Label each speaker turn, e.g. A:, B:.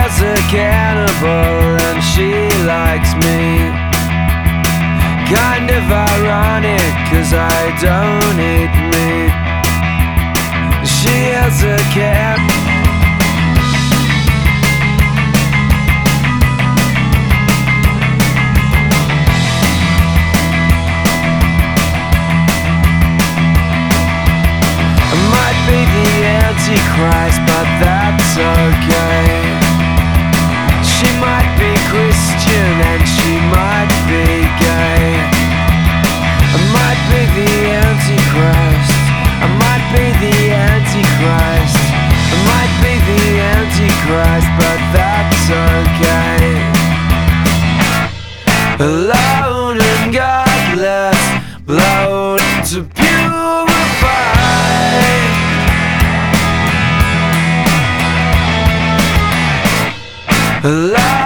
A: was a cannibal and she likes me. Kind of ironic, 'cause I don't eat meat. She has a cat. I might be the Antichrist, but that's okay. She might be Christian and she might be gay. I might be the Antichrist. I might be the Antichrist. I might be the Antichrist, but that's okay. Alone and godless, blown to purify. Alone